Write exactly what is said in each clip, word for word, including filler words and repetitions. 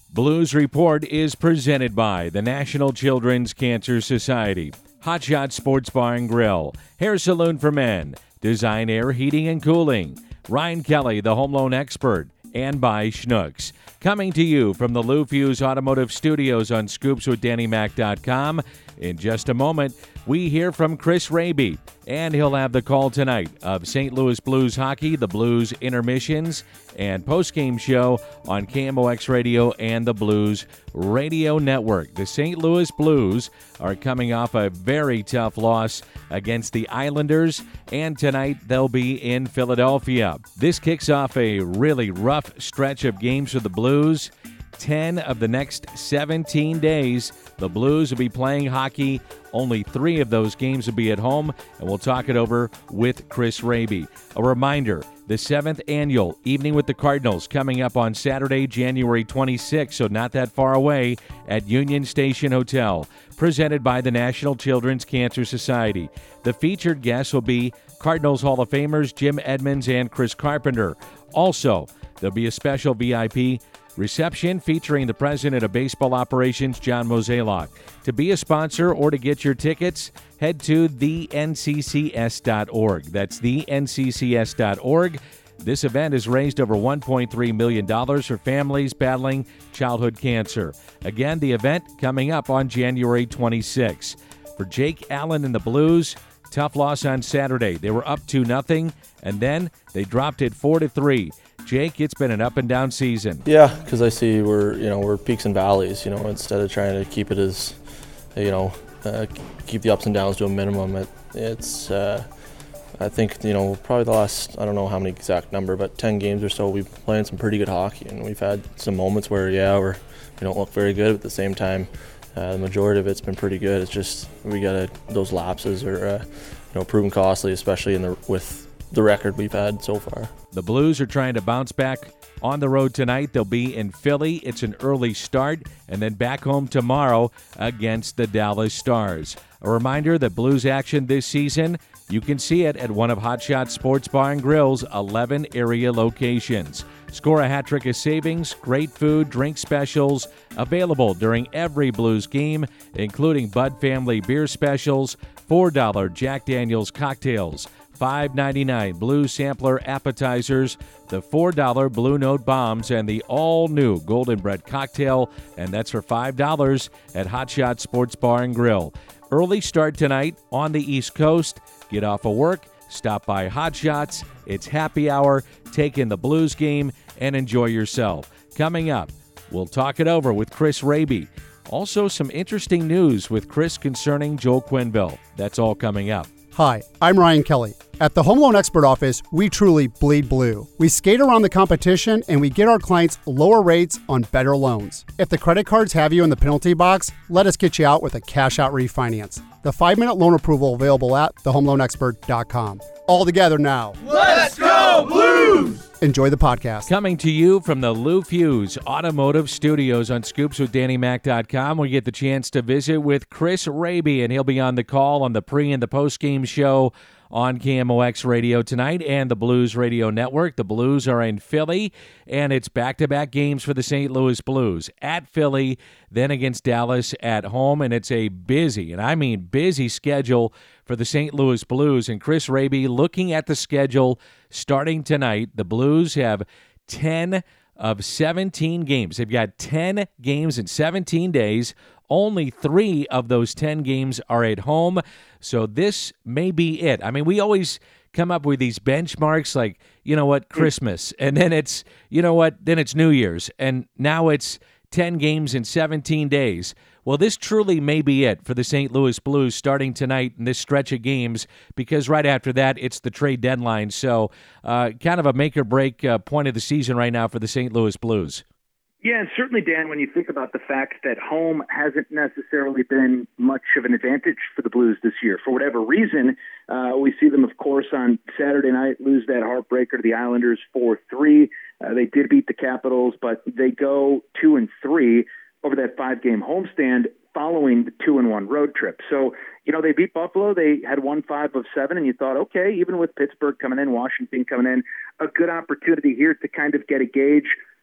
Blues Report is presented by the National Children's Cancer Society, Hot Shot Sports Bar and Grill, Hair Saloon for Men, Design Air Heating and Cooling, Ryan Kelly, the home loan expert, and by Schnucks. Coming to you from the Lou Fuse Automotive Studios on scoops with danny mac dot com. In just a moment, we hear from Chris Raby, and he'll have the call tonight of Saint Louis Blues hockey, the Blues intermissions, and postgame show on K M O X Radio and the Blues Radio Network. The Saint Louis Blues are coming off a very tough loss against the Islanders, and tonight they'll be in Philadelphia. This kicks off a really rough stretch of games for the Blues. ten of the next seventeen days, the Blues will be playing hockey. Only three of those games will be at home, and we'll talk it over with Chris Raby. A reminder, the seventh annual Evening with the Cardinals coming up on Saturday, January twenty-sixth, so not that far away, at Union Station Hotel, presented by the National Children's Cancer Society. The featured guests will be Cardinals Hall of Famers Jim Edmonds and Chris Carpenter. Also, there'll be a special V I P reception featuring the president of baseball operations, John Mozeliak. To be a sponsor or to get your tickets, head to the N C C S dot org. That's the N C C S dot org. This event has raised over one point three million dollars for families battling childhood cancer. Again, the event coming up on January twenty-sixth. For Jake Allen and the Blues, tough loss on Saturday. They were up two nothing, and then they dropped it four to three. Jake, it's been an up-and-down season. Yeah, because I see we're, you know, we're peaks and valleys, you know, instead of trying to keep it as, you know, uh, keep the ups and downs to a minimum. It, it's, uh, I think, you know, probably the last, I don't know how many exact number, but ten games or so, we've been playing some pretty good hockey, and we've had some moments where, yeah, we're, we don't look very good, but at the same time, uh, the majority of it's been pretty good. It's just we got to, those lapses are, uh, you know, proven costly, especially in the with the record we've had so far. The Blues are trying to bounce back on the road tonight. They'll be in Philly. It's an early start, and then back home tomorrow against the Dallas Stars. A reminder that Blues action this season, you can see it at one of Hot Shot Sports Bar and Grill's eleven area locations. Score a hat trick of savings, great food, drink specials, available during every Blues game, including Bud Family beer specials, four dollar Jack Daniel's cocktails, five ninety-nine Blue Sampler appetizers, the four dollar Blue Note bombs, and the all-new Golden Bread cocktail, and that's for five dollars at Hot Shot Sports Bar and Grill. Early start tonight on the East Coast. Get off of work, stop by Hot Shots. It's happy hour. Take in the Blues game and enjoy yourself. Coming up, we'll talk it over with Chris Raby. Also, some interesting news with Chris concerning Joel Quenneville. That's all coming up. Hi, I'm Ryan Kelly. At the Home Loan Expert Office, we truly bleed blue. We skate around the competition and we get our clients lower rates on better loans. If the credit cards have you in the penalty box, let us get you out with a cash-out refinance. The five-minute loan approval available at the home loan expert dot com. All together now. Let's go Blues! Enjoy the podcast. Coming to you from the Lou Fuse Automotive Studios on scoops with danny mac dot com, we get the chance to visit with Chris Raby, and he'll be on the call on the pre- and the post-game show on K M O X Radio tonight and the Blues Radio Network. The Blues are in Philly, and it's back-to-back games for the Saint Louis Blues. At Philly, then against Dallas at home, and it's a busy, and I mean busy schedule for the Saint Louis Blues. And Chris Raby, looking at the schedule starting tonight, the Blues have ten of seventeen games. They've got ten games in seventeen days. Only three of those ten games are at home, so this may be it. I mean, we always come up with these benchmarks like, you know what, Christmas, and then it's, you know what, then it's New Year's, and now it's ten games in seventeen days. Well, this truly may be it for the Saint Louis Blues starting tonight in this stretch of games, because right after that, it's the trade deadline. So uh, kind of a make-or-break uh, point of the season right now for the Saint Louis Blues. Yeah, and certainly, Dan, when you think about the fact that home hasn't necessarily been much of an advantage for the Blues this year, for whatever reason, uh, we see them, of course, on Saturday night lose that heartbreaker to the Islanders four three. Uh, they did beat the Capitals, but they go two and three over that five-game homestand following the two and one road trip. So, you know, they beat Buffalo. They had won five of seven, and you thought, okay, even with Pittsburgh coming in, Washington coming in, a good opportunity here to kind of get a gauge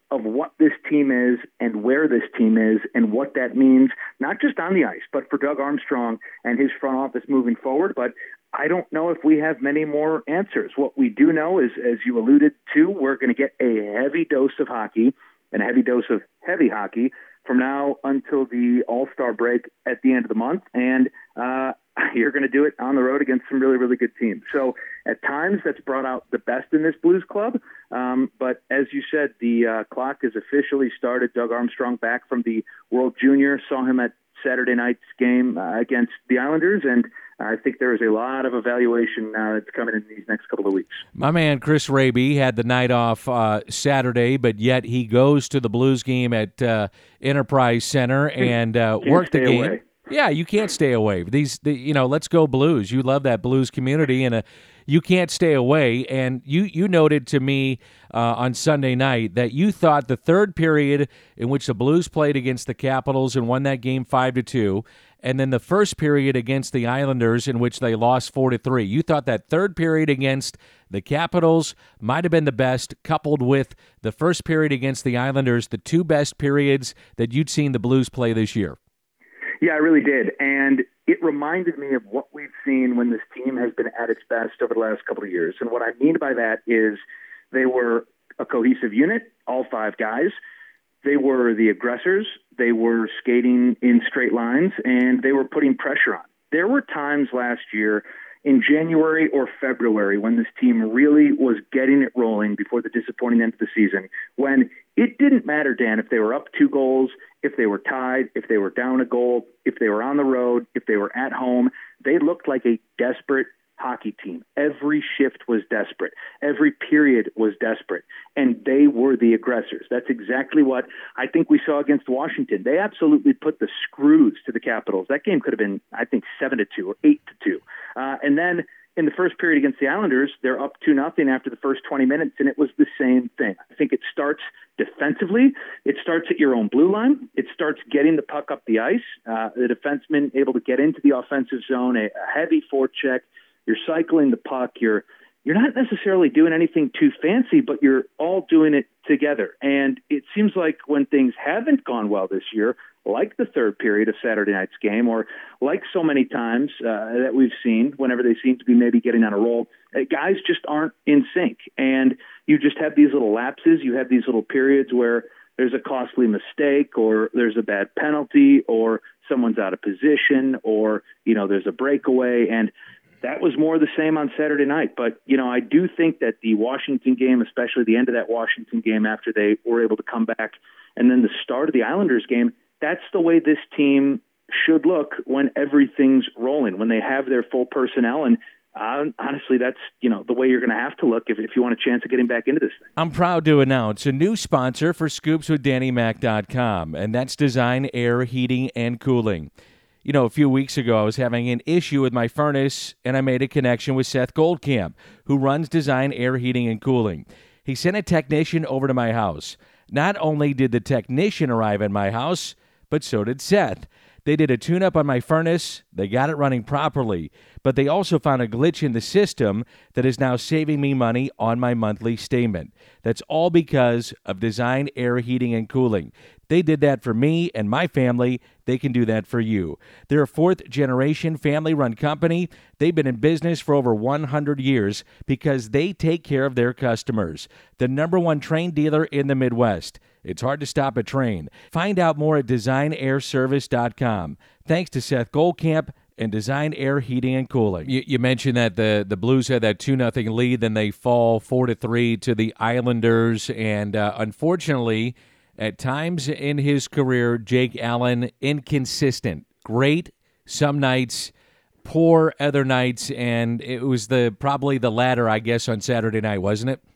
of what this team is and where this team is and what that means, not just on the ice, but for Doug Armstrong and his front office moving forward. But I don't know if we have many more answers. What we do know is, as you alluded to, we're going to get a heavy dose of hockey and a heavy dose of heavy hockey from now until the All-Star break at the end of the month. And uh, you're going to do it on the road against some really, really good teams. So at times that's brought out the best in this Blues club. Um, but as you said, the uh, clock has officially started. Doug Armstrong back from the World Junior, saw him at Saturday night's game uh, against the Islanders, and I think there is a lot of evaluation uh, that's coming in these next couple of weeks. My man Chris Raby had the night off uh, Saturday, but yet he goes to the Blues game at uh, Enterprise Center and uh, worked the game. Away. Yeah, you can't stay away. These, the, you know, let's go Blues. You love that Blues community, and uh, you can't stay away. And you, you noted to me uh, on Sunday night that you thought the third period in which the Blues played against the Capitals and won that game five to two, and then the first period against the Islanders in which they lost four to three. You thought that third period against the Capitals might have been the best, coupled with the first period against the Islanders, the two best periods that you'd seen the Blues play this year. Yeah, I really did. And it reminded me of what we've seen when this team has been at its best over the last couple of years. And what I mean by that is they were a cohesive unit, all five guys. They were the aggressors. They were skating in straight lines, and they were putting pressure on. There were times last year in January or February when this team really was getting it rolling before the disappointing end of the season, when it didn't matter, Dan, if they were up two goals, if they were tied, if they were down a goal, if they were on the road, if they were at home. They looked like a desperate hockey team. Every shift was desperate. Every period was desperate. And they were the aggressors. That's exactly what I think we saw against Washington. They absolutely put the screws to the Capitals. That game could have been, I think, seven to two or eight to two. Uh, and then in the first period against the Islanders, they're up two nothing after the first twenty minutes, and it was the same thing. I think it starts defensively. It starts at your own blue line. It starts getting the puck up the ice. Uh, the defenseman able to get into the offensive zone, a, a heavy forecheck. You're cycling the puck. You're you're not necessarily doing anything too fancy, but you're all doing it together. And it seems like when things haven't gone well this year, like the third period of Saturday night's game, or like so many times uh, that we've seen whenever they seem to be maybe getting on a roll, uh, guys just aren't in sync. And you just have these little lapses. You have these little periods where there's a costly mistake, or there's a bad penalty, or someone's out of position, or, you know, there's a breakaway. And that was more the same on Saturday night. But, you know, I do think that the Washington game, especially the end of that Washington game after they were able to come back, and then the start of the Islanders game, that's the way this team should look when everything's rolling, when they have their full personnel. And uh, honestly, that's, you know, the way you're going to have to look if, if you want a chance of getting back into this thing. I'm proud to announce a new sponsor for scoops with danny mac dot com, and that's Design Air Heating and Cooling. You know, a few weeks ago, I was having an issue with my furnace, and I made a connection with Seth Goldcamp, who runs Design Air Heating and Cooling. He sent a technician over to my house. Not only did the technician arrive at my house, but so did Seth. They did a tune-up on my furnace. They got it running properly, but they also found a glitch in the system that is now saving me money on my monthly statement. That's all because of Design Air Heating and Cooling. They did that for me and my family. They can do that for you. They're a fourth-generation family-run company. They've been in business for over one hundred years because they take care of their customers. The number one Trane dealer in the Midwest. It's hard to stop a Trane. Find out more at design air service dot com. Thanks to Seth Goldcamp and Design Air Heating and Cooling. You, you mentioned that the, the Blues had that two nothing lead, then they fall four to three to the Islanders, and uh, unfortunately, at times in his career, Jake Allen, inconsistent. Great some nights, poor other nights, and it was the probably the latter, I guess, on Saturday night, wasn't it?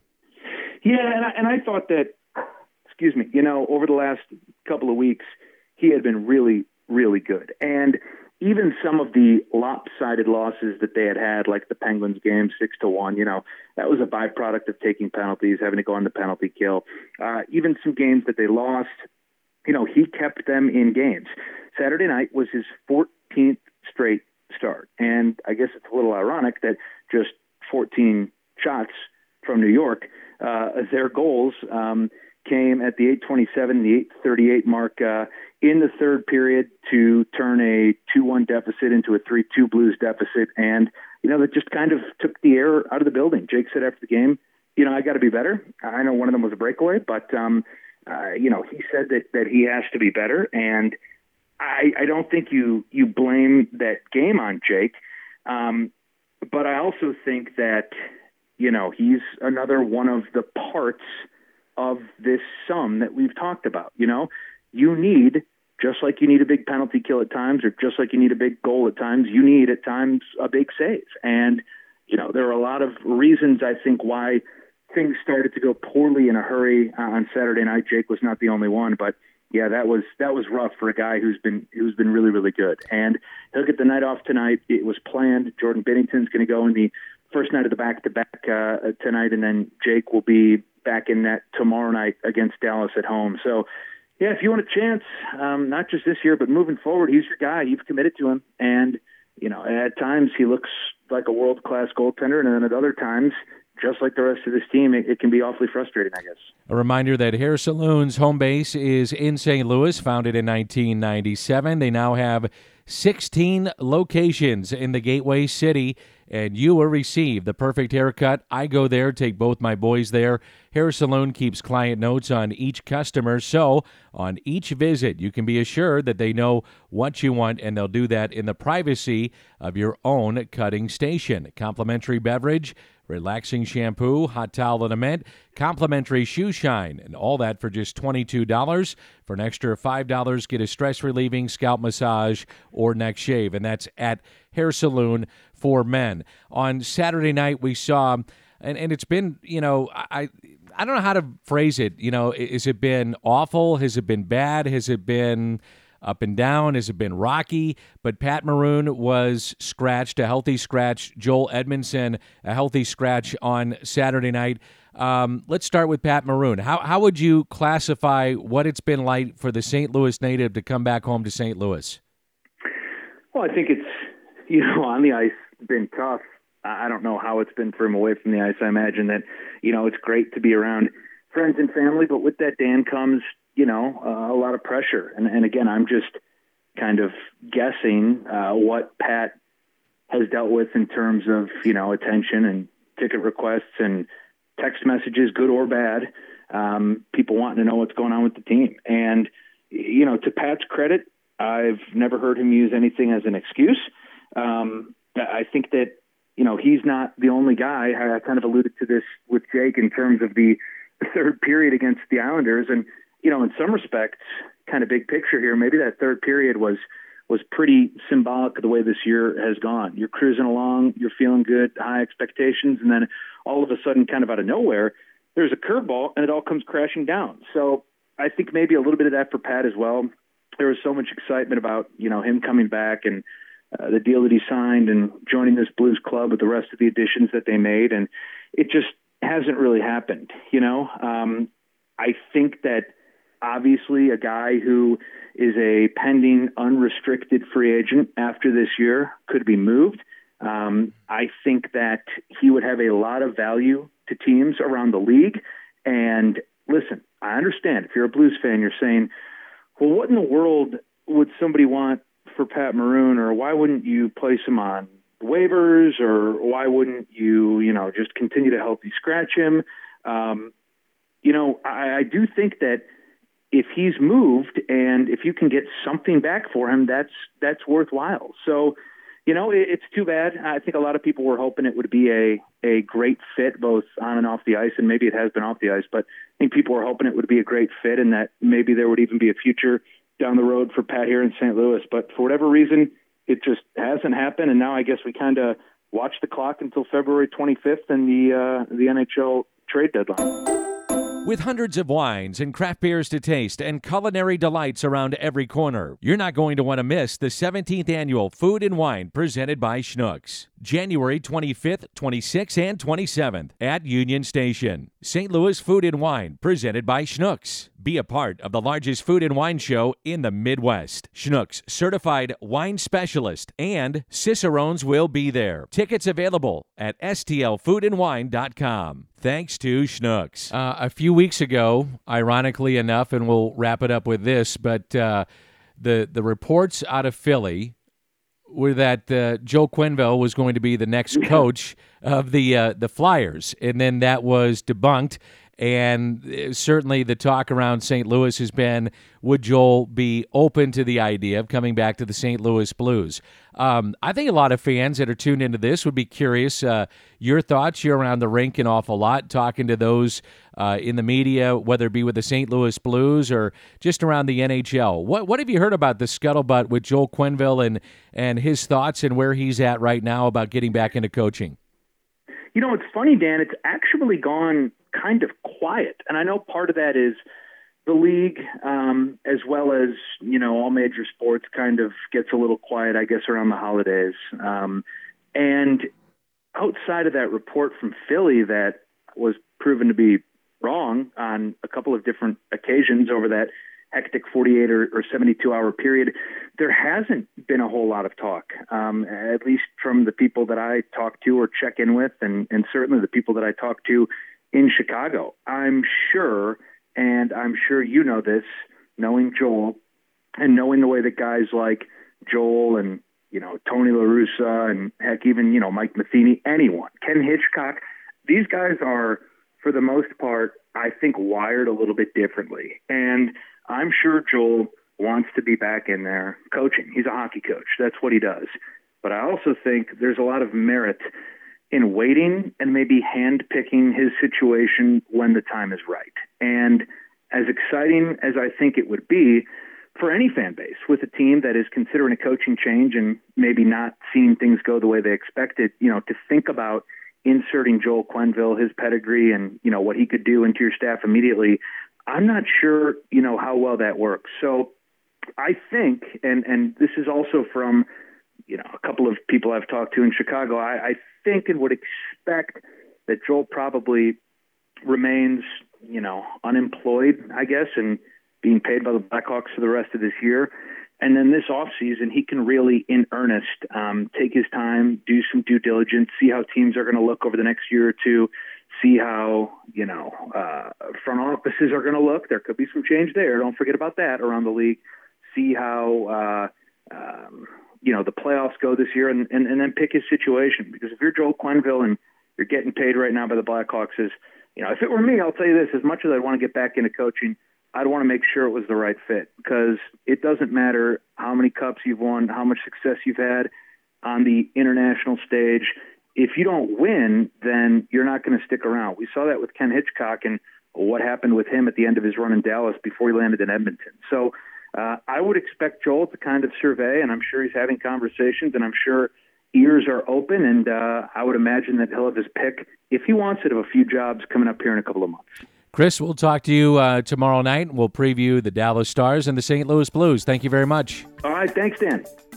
Yeah, and I, and I thought that, excuse me, you know, over the last couple of weeks, he had been really, really good. And even some of the lopsided losses that they had had, like the Penguins game, six to one, you know, that was a byproduct of taking penalties, having to go on the penalty kill. Uh, even some games that they lost, you know, he kept them in games. Saturday night was his fourteenth straight start. And I guess it's a little ironic that just fourteen shots from New York, uh, their goals um, came at the eight twenty-seven, the eight thirty-eight mark uh, in the third period to turn a two one deficit into a three two Blues deficit. And, you know, that just kind of took the air out of the building. Jake said after the game, you know, I got to be better. I know one of them was a breakaway, but, um, uh, you know, he said that, that he has to be better. And I, I don't think you, you blame that game on Jake. Um, but I also think that, you know, he's another one of the parts of this sum that we've talked about. You know, you need, just like you need a big penalty kill at times, or just like you need a big goal at times, you need at times a big save. And, you know, there are a lot of reasons, I think, why things started to go poorly in a hurry uh, on Saturday night. Jake was not the only one, but yeah, that was that was rough for a guy who's been who's been really, really good. And he'll get the night off tonight. It was planned. Jordan Binnington's going to go in the first night of the back-to-back uh, tonight, and then Jake will be back in net tomorrow night against Dallas at home. So, yeah, if you want a chance, um, not just this year, but moving forward, he's your guy. You've committed to him. And, you know, at times he looks like a world-class goaltender, and then at other times, just like the rest of this team, it, it can be awfully frustrating, I guess. A reminder that Hair Saloon's home base is in Saint Louis, founded in nineteen ninety-seven. They now have sixteen locations in the Gateway City, and you will receive the perfect haircut. I go there, take both my boys there. Hair Saloon keeps client notes on each customer, so on each visit, you can be assured that they know what you want, and they'll do that in the privacy of your own cutting station. Complimentary beverage, relaxing shampoo, hot towel and a mint, complimentary shoe shine, and all that for just twenty-two dollars. For an extra five dollars, get a stress-relieving scalp massage or neck shave, and that's at Hair Saloon for men. On Saturday night, we saw, and, and it's been, you know, I I don't know how to phrase it. You know, has it been awful? Has it been bad? Has it been up and down? Has it been rocky? But Pat Maroon was scratched, a healthy scratch. Joel Edmondson, a healthy scratch on Saturday night. Um, let's start with Pat Maroon. How how would you classify what it's been like for the Saint Louis native to come back home to Saint Louis? Well, I think it's, you know, on the ice, been tough. I don't know how it's been for him away from the ice. I imagine that, you know, it's great to be around friends and family, but with that, Dan, comes, you know, uh, a lot of pressure. And, and again, I'm just kind of guessing uh, what Pat has dealt with in terms of, you know, attention and ticket requests and text messages, good or bad, um, people wanting to know what's going on with the team. And, you know, to Pat's credit, I've never heard him use anything as an excuse. Um, I think that, you know, he's not the only guy. I kind of alluded to this with Jake in terms of the third period against the Islanders. And, you know, in some respects, kind of big picture here, maybe that third period was was pretty symbolic of the way this year has gone. You're cruising along, you're feeling good, high expectations, and then all of a sudden, kind of out of nowhere, there's a curveball, and it all comes crashing down. So I think maybe a little bit of that for Pat as well. There was so much excitement about, you know, him coming back and uh, the deal that he signed and joining this Blues club with the rest of the additions that they made, and it just hasn't really happened, you know. Um, I think that obviously a guy who is a pending unrestricted free agent after this year could be moved. Um, I think that he would have a lot of value to teams around the league. And listen, I understand if you're a Blues fan, you're saying, well, what in the world would somebody want for Pat Maroon, or why wouldn't you place him on waivers, or why wouldn't you, you know, just continue to healthy scratch him? Um, you know, I, I do think that if he's moved and if you can get something back for him, that's that's worthwhile. So, you know, it, it's too bad. I think a lot of people were hoping it would be a, a great fit both on and off the ice, and maybe it has been off the ice, but I think people were hoping it would be a great fit and that maybe there would even be a future down the road for Pat here in Saint Louis. But for whatever reason, it just hasn't happened, and now I guess we kind of watch the clock until February twenty-fifth and the uh, the N H L trade deadline. With hundreds of wines and craft beers to taste and culinary delights around every corner, you're not going to want to miss the seventeenth Annual Food and Wine presented by Schnucks. January twenty-fifth, twenty-sixth, and twenty-seventh at Union Station. Saint Louis Food and Wine presented by Schnucks. Be a part of the largest food and wine show in the Midwest. Schnucks certified wine specialist and Cicerones will be there. Tickets available at S T L food and wine dot com. Thanks to Schnucks. Uh, a few weeks ago, ironically enough, and we'll wrap it up with this, but uh, the the reports out of Philly were that uh, Joe Quenneville was going to be the next coach of the uh, the Flyers, and then that was debunked. And certainly the talk around Saint Louis has been, would Joel be open to the idea of coming back to the Saint Louis Blues? Um, I think a lot of fans that are tuned into this would be curious. Uh, your thoughts? You're around the rink an awful lot, talking to those uh, in the media, whether it be with the Saint Louis Blues or just around the N H L. What what have you heard about the scuttlebutt with Joel Quenneville and, and his thoughts and where he's at right now about getting back into coaching? You know, it's funny, Dan. It's actually gone kind of quiet. And I know part of that is the league, um, as well as, you know, all major sports kind of gets a little quiet, I guess, around the holidays. Um, and outside of that report from Philly that was proven to be wrong on a couple of different occasions over that hectic forty-eight or, or seventy-two hour period, there hasn't been a whole lot of talk, um, at least from the people that I talk to or check in with, and, and certainly the people that I talk to in Chicago. I'm sure, and I'm sure you know this, knowing Joel and knowing the way that guys like Joel and, you know, Tony La Russa and heck, even, you know, Mike Matheny, anyone, Ken Hitchcock, these guys are, for the most part, I think wired a little bit differently. And I'm sure Joel wants to be back in there coaching. He's a hockey coach. That's what he does. But I also think there's a lot of merit in waiting and maybe hand-picking his situation when the time is right. And as exciting as I think it would be for any fan base with a team that is considering a coaching change and maybe not seeing things go the way they expected, you know, to think about inserting Joel Quenneville, his pedigree, and, you know, what he could do into your staff immediately, I'm not sure, you know, how well that works. So I think, and, and this is also from, you know, a couple of people I've talked to in Chicago, I, I think and would expect that Joel probably remains, you know, unemployed, I guess, and being paid by the Blackhawks for the rest of this year. And then this offseason, he can really, in earnest, um, take his time, do some due diligence, see how teams are going to look over the next year or two, see how, you know, uh, front offices are going to look. There could be some change there. Don't forget about that around the league. See how, uh, um, you know, the playoffs go this year, and, and, and then pick his situation. Because if you're Joel Quenneville and you're getting paid right now by the Blackhawks, is, you know, if it were me, I'll tell you this, as much as I'd want to get back into coaching, I'd want to make sure it was the right fit, because it doesn't matter how many cups you've won, how much success you've had on the international stage. If you don't win, then you're not going to stick around. We saw that with Ken Hitchcock and what happened with him at the end of his run in Dallas before he landed in Edmonton. So uh, I would expect Joel to kind of survey, and I'm sure he's having conversations, and I'm sure ears are open, and uh, I would imagine that he'll have his pick, if he wants it, of a few jobs coming up here in a couple of months. Chris, we'll talk to you uh, tomorrow night. We'll preview the Dallas Stars and the Saint Louis Blues. Thank you very much. All right. Thanks, Dan.